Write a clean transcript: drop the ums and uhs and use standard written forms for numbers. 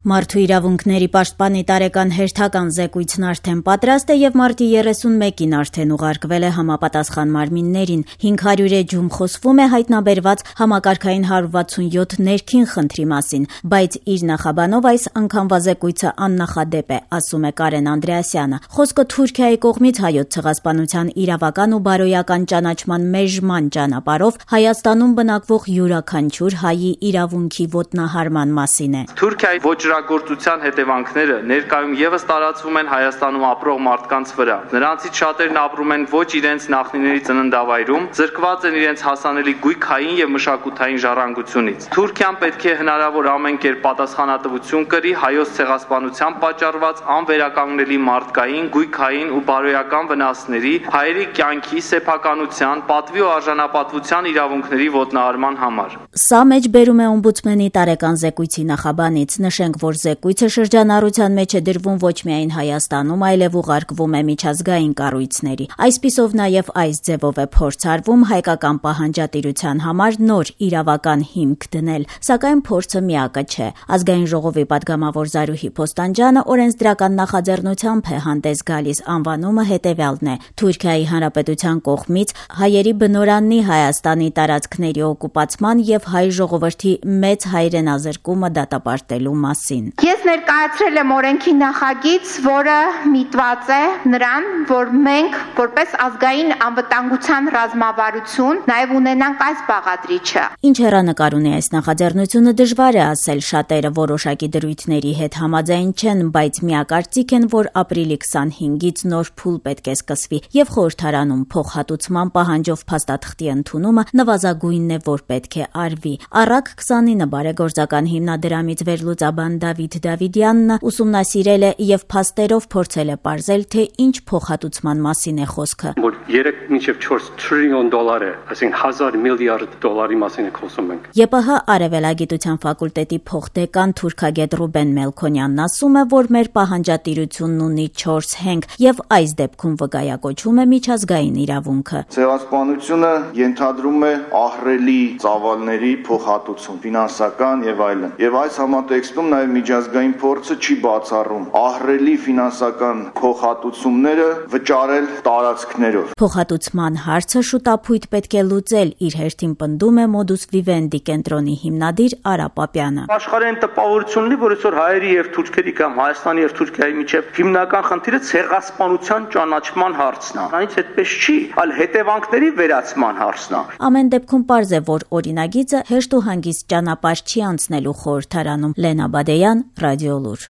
Մարդու իրավունքների պաշտպանի տարեկան հերթական զեկույցն արդեն պատրաստ է եւ մարտի 31-ին արդեն ուղարկվել է համապատասխան մարմիններին։ 500 էջում խոսվում է հայտնաբերված համակարգային 167 ներքին խնդրի մասին, բայց իր նախաբանով այս անգամվա զեկույցը աննախադեպ է, ասում է Կարեն Անդրեասյանը։ Խոսքը Թուրքիայի կողմից հայոց ցեղասպանության իրավական ու բարոյական ճանաչման մերժման ճանապարհով Հայաստանում բնակվող յուրաքանչյուր հայի իրավունքի ոտնահարման մասին է։ Թուրքիայի ոճրագործության հետևանքները ներկայում եւս տարածվում են Հայաստանում ապրող մարդկանց վրա։ Նրանցից շատերն ապրում են ոչ իրենց նախնիների ծննդավայրում, զրկված են իրենց հասանելի գույքային եւ մշակութային ժառանգությունից։ Թուրքիան պետք է հնարավոր ամեն կերպ պատասխանատվություն կրի հայոց ցեղասպանության պատճառված անվերականգնելի մարդկային, գույքային ու բարոյական վնասների, հայերի կյանքի, սեփականության, պատվի ու արժանապատվության իրավունքների ոտնահարման համար։ Սա մեջբերում է օմբուդսմենի տարեկան զեկույցի նախաբանից։ Նշենք, որ զեկույցը շրջանառության մեջ է դրվում ոչ միայն Հայաստանում, այլև ուղարկվում է միջազգային կառույցների։ Այսպիսով նաև այս ձևով է փորձարվում հայկական պահանջատիրության համար նոր իրավական հիմք դնել, սակայն փորձը միակը չէ։ Ազգային ժողովի պատգամավոր Զարուհի Փոստանջյանը օրենսդրական նախաձեռնությամբ է հանդես գալիս, անվանումը հետևյալն է՝ Թուրքիայի Հանրապետության կողմից հայերի բնորաննի Հայաստանի տարածքների օկուպացման եւ հայ ժողովրդի մեծ հայրենազրկումը դատապարտելու մասին։ Ես ներկայացրել եմ օրենքի նախագիծ, որը միտված է նրան, որ մենք որպես ազգային անվտանգության ռազմավարություն նաև ունենանք այս բաղադրիչը։ Ինչ հեռանկար ունի այս նախաձեռնությունը դժվար է ասել, շատերը որոշակի դրույթների հետ համաձայն չեն, բայց միակարծիք են, որ ապրիլի 25-ից նոր փուլ պետք է սկսվի եւ խորհրդարանում փոխհատուցման պահանջով փաստաթղթի ընդունումը նվազագույնն է, որ պետք է արվի։ Առակ 29 բարեգործական հիմնադրամից վերլուծաբան Դավիթ Դավիդյանն ուսումնասիրել է եւ փաստերով փորձել է պարզել, թե ինչ փոխհատուցման մասին է խոսքը։ Որ 3-4 տրիլիոն դոլար է, այսինքն 1000 միլիարդ դոլարի մասին է խոսում ենք։ ԵՊՀ Արևելագիտության ֆակուլտետի փոխդեկան թուրքագետ Ռուբեն Մելքոնյանն ասում է, որ մեր պահանջատիրությունն ունի 4 հենք եւ այս դեպքում վկայակոչում է միջազգային իրավունքը։ Ցեղասպանությունը ենթադրում է ահռելի ծավալների փոխհատուցում, ֆինանսական եւ այլն։ Եվ այս համատեքստում նաեւ միջազգային փորձը չի բացառում ահռելի ֆինանսական փոխհատուցումները վճարել տարածքներով։ Փոխհատուցման հարցը շուտապույտ պետք է լուծել, իր հերթին պնդում է Modus Vivendi կենտրոնի հիմնադիր Արա Պապյանը։ Աշխարհային տպավորությունն է, որ այսօր հայերի եւ թուրքերի կամ Հայաստանի եւ Թուրքիայի միջեւ հիմնական խնդիրը ցեղասպանության ճանաչման հարցն է։ Այնից այդպես չի, այլ հետևանքների վերացման հարցն է։ Ամեն դեպքում պարզ է, որ օրինագիծը հեշտ ու հանգիստ ճանապարհ չի անցնելու խորհրդարանում։ Լենա Բադեյան, Ռադիոլուր։